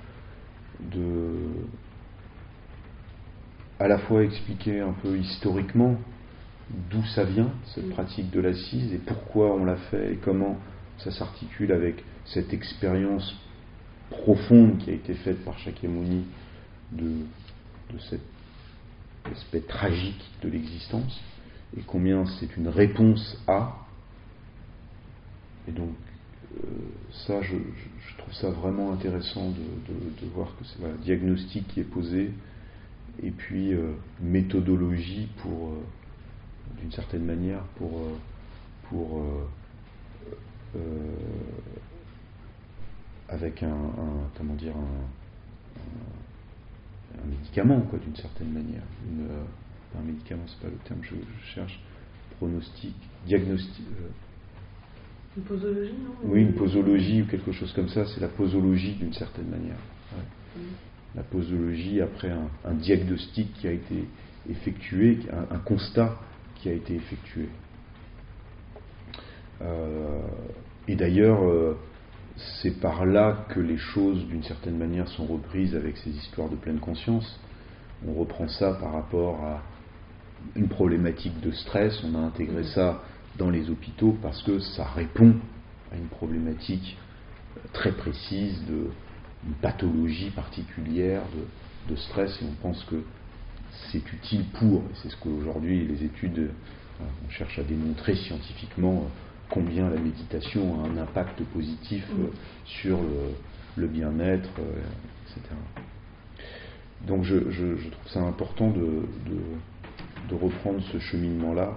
[SPEAKER 1] à la fois expliquer un peu historiquement d'où ça vient, cette pratique de l'assise, et pourquoi on l'a fait, et comment ça s'articule avec cette expérience profonde qui a été faite par Shakyamuni de cet aspect tragique de l'existence, et combien c'est une réponse à. Et donc, ça, je trouve ça vraiment intéressant de voir que c'est un diagnostic qui est posé, et puis méthodologie pour, d'une certaine manière, avec un médicament, quoi, d'une certaine manière. Un médicament, c'est pas le terme que je cherche. Pronostic, diagnostic.
[SPEAKER 3] Une posologie, non?
[SPEAKER 1] Oui, une posologie ou quelque chose comme ça, c'est la posologie d'une certaine manière. Ouais. La posologie après un diagnostic qui a été effectué, un constat qui a été effectué. Et d'ailleurs, c'est par là que les choses, d'une certaine manière, sont reprises avec ces histoires de pleine conscience. On reprend ça par rapport à une problématique de stress, on a intégré ça dans les hôpitaux parce que ça répond à une problématique très précise d'une pathologie particulière de stress, et on pense que c'est utile pour, et c'est ce qu'aujourd'hui les études, on cherche à démontrer scientifiquement combien la méditation a un impact positif sur le bien-être, etc. Donc je trouve ça important de reprendre ce cheminement-là.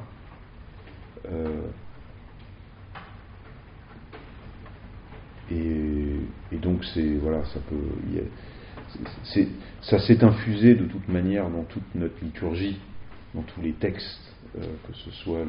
[SPEAKER 1] Et donc ça s'est infusé de toute manière dans toute notre liturgie, dans tous les textes, que ce soit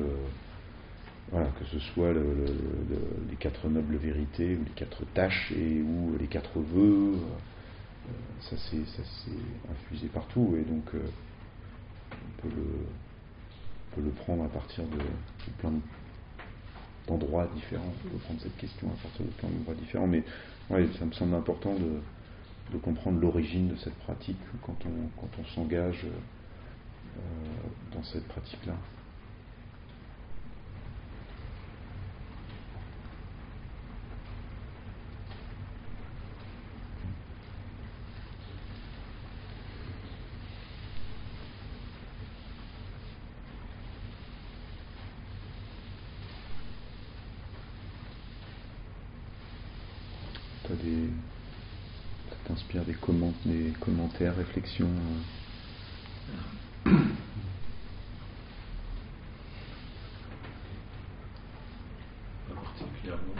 [SPEAKER 1] les 4 nobles vérités, ou les 4 tâches, ou les 4 vœux. Ça s'est infusé partout, et donc on peut le prendre à partir de plein d'endroits différents. On peut prendre cette question à partir de plein d'endroits différents, mais ouais, ça me semble important de comprendre l'origine de cette pratique quand on s'engage dans cette pratique-là. t'inspire des commentaires, réflexions
[SPEAKER 2] Pas particulièrement.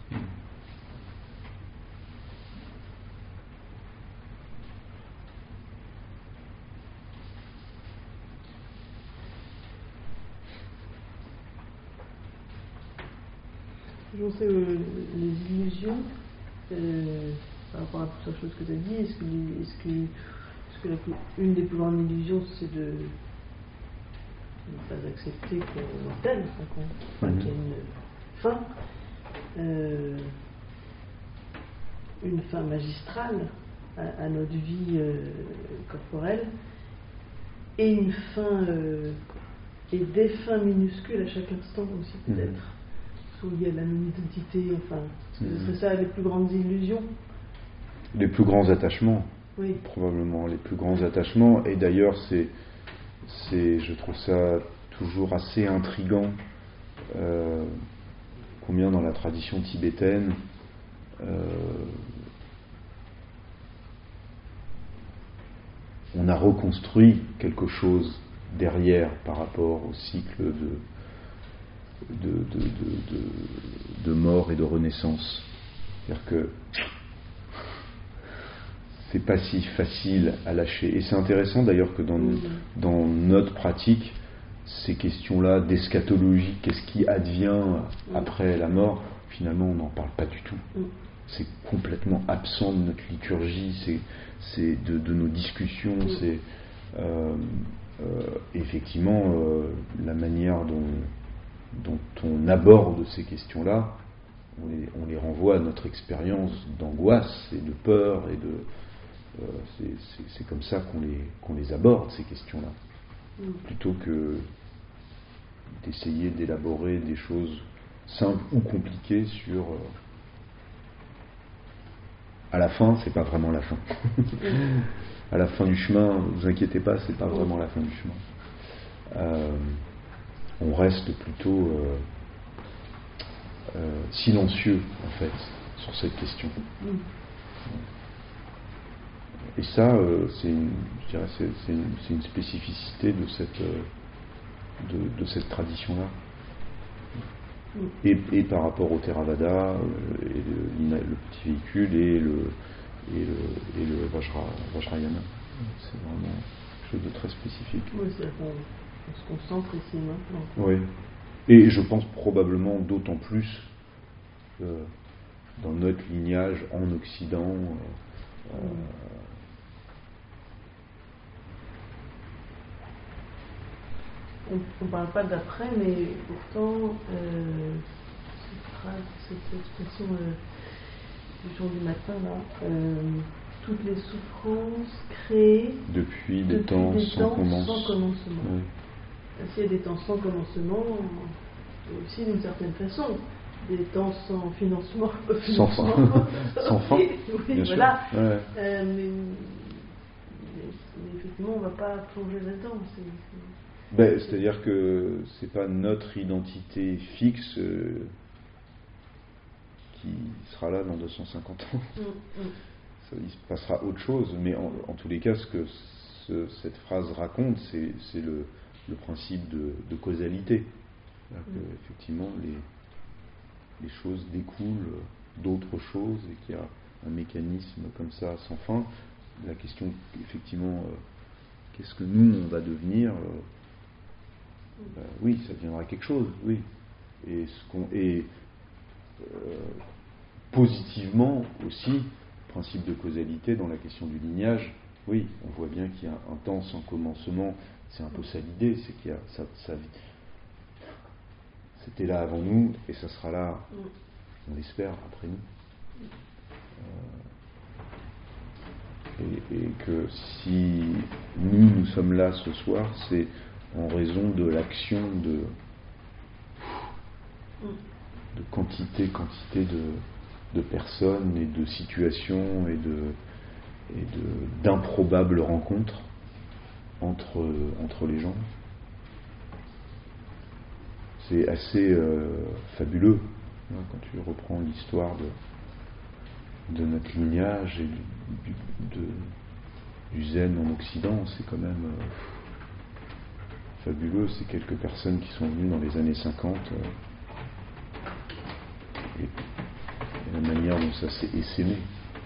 [SPEAKER 3] Je sais les illusions, par rapport à plusieurs choses que tu as dit, est-ce que une des plus grandes illusions, c'est de ne pas accepter qu'on t'aime, qu'il y a une fin, une fin magistrale à notre vie corporelle, et une fin et des fins minuscules à chaque instant aussi peut-être. Lié à la non-identité, enfin, ce serait ça les plus grandes illusions.
[SPEAKER 1] Les plus grands attachements,
[SPEAKER 3] oui.
[SPEAKER 1] Probablement les plus grands attachements. Et d'ailleurs, je trouve ça toujours assez intriguant combien dans la tradition tibétaine on a reconstruit quelque chose derrière par rapport au cycle de mort et de renaissance. C'est-à-dire que c'est pas si facile à lâcher. Et c'est intéressant d'ailleurs que dans notre pratique, ces questions-là d'eschatologie, qu'est-ce qui advient après la mort, finalement on n'en parle pas du tout. C'est complètement absent de notre liturgie, c'est de nos discussions, c'est effectivement la manière dont on aborde ces questions-là, on les renvoie à notre expérience d'angoisse et de peur et c'est comme ça qu'on les aborde, ces questions-là, plutôt que d'essayer d'élaborer des choses simples ou compliquées sur à la fin, c'est pas vraiment la fin. À la fin du chemin, ne vous inquiétez pas, c'est pas vraiment la fin du chemin. On reste plutôt silencieux en fait sur cette question. Et ça, c'est une spécificité de cette tradition-là. Et par rapport au Theravada, le petit véhicule et le Vajrayana, c'est vraiment quelque chose de très spécifique.
[SPEAKER 3] Oui, c'est on se concentre ici maintenant.
[SPEAKER 1] Oui. Et je pense probablement d'autant plus dans notre lignage en Occident.
[SPEAKER 3] On ne parle pas d'après, mais pourtant, cette expression du jour du matin, là, toutes les souffrances créées
[SPEAKER 1] depuis des temps sans commencement. Oui.
[SPEAKER 3] S'il y a des temps sans commencement, aussi d'une certaine façon, des temps sans financement,
[SPEAKER 1] sans fin. Sans fin.
[SPEAKER 3] Oui,
[SPEAKER 1] bien
[SPEAKER 3] voilà.
[SPEAKER 1] Sûr. Ouais.
[SPEAKER 3] Mais effectivement, on ne va pas plonger là-dedans.
[SPEAKER 1] C'est-à-dire que c'est pas notre identité fixe qui sera là dans 250 ans. Il se passera autre chose, mais en tous les cas, ce que cette phrase raconte, c'est le principe de causalité. Effectivement, les choses découlent d'autres choses et qu'il y a un mécanisme comme ça sans fin. La question, effectivement, qu'est-ce que nous, on va devenir oui, ça deviendra quelque chose, oui. Et positivement aussi, principe de causalité dans la question du lignage, oui, on voit bien qu'il y a un temps sans commencement, c'est un peu ça l'idée, c'est qu'il y a ça c'était là avant nous et ça sera là, on l'espère, après nous. Et que si nous sommes là ce soir, c'est en raison de l'action de quantité de personnes et de situations et d'improbables rencontres entre les gens. C'est assez fabuleux quand tu reprends l'histoire de notre lignage et du zen en Occident, c'est quand même fabuleux. C'est quelques personnes qui sont venues dans les années 50 et la manière dont ça s'est essaimé.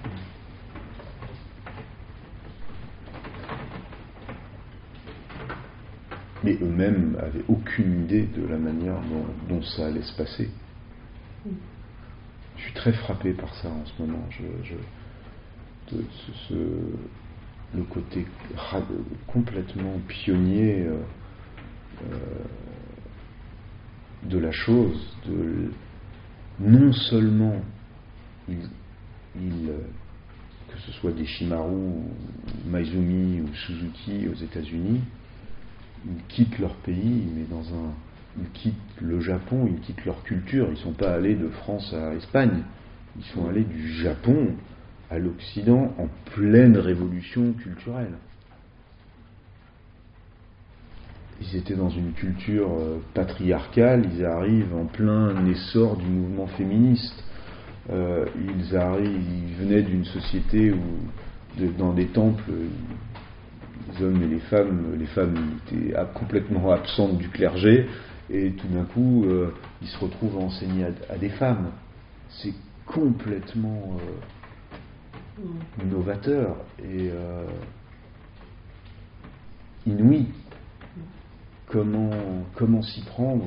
[SPEAKER 1] Mais eux-mêmes n'avaient aucune idée de la manière dont ça allait se passer. Je suis très frappé par ça en ce moment. Le côté complètement pionnier de la chose, non seulement que ce soit des Shimaru, Maizumi ou Suzuki aux États-Unis, ils quittent leur pays, mais ils quittent le Japon, ils quittent leur culture. Ils ne sont pas allés de France à Espagne. Ils sont allés du Japon à l'Occident en pleine révolution culturelle. Ils étaient dans une culture patriarcale, ils arrivent en plein essor du mouvement féministe. Ils venaient d'une société où, dans des temples, les hommes et les femmes étaient complètement absentes du clergé, et tout d'un coup, ils se retrouvent à enseigner à des femmes. C'est complètement novateur et inouï. Comment s'y prendre,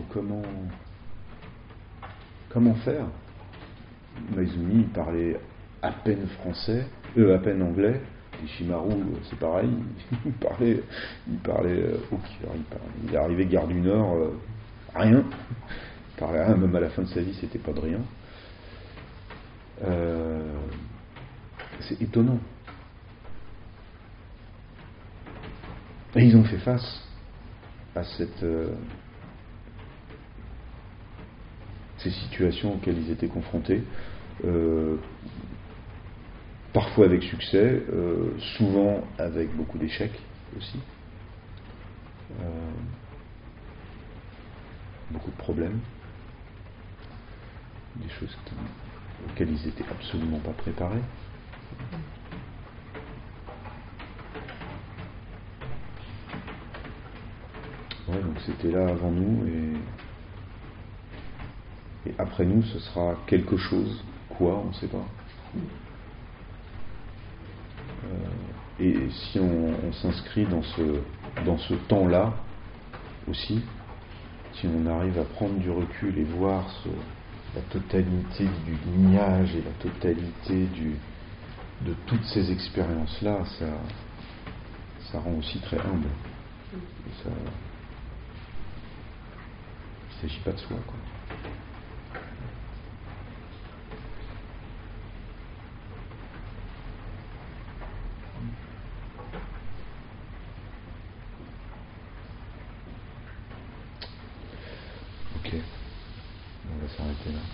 [SPEAKER 1] comment faire? Maizumi parlait à peine français, à peine anglais. Les Shimaru, c'est pareil, il parlait il est arrivé Gare du Nord, rien. Il parlait rien, même à la fin de sa vie, c'était pas de rien. C'est étonnant. Et ils ont fait face à ces situations auxquelles ils étaient confrontés, parfois avec succès, souvent avec beaucoup d'échecs aussi, beaucoup de problèmes, des choses auxquelles ils n'étaient absolument pas préparés. Ouais, donc c'était là avant nous et après nous ce sera quelque chose, quoi, on ne sait pas. Et si on s'inscrit dans ce temps-là aussi, si on arrive à prendre du recul et voir la totalité du lignage et la totalité de toutes ces expériences-là, ça rend aussi très humble. Et ça, il ne s'agit pas de soi, quoi. Ok, on va s'arrêter là.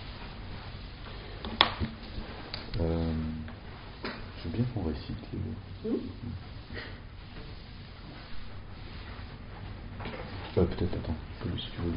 [SPEAKER 1] Je veux bien qu'on récite les mots. Peut-être, attends, si tu veux.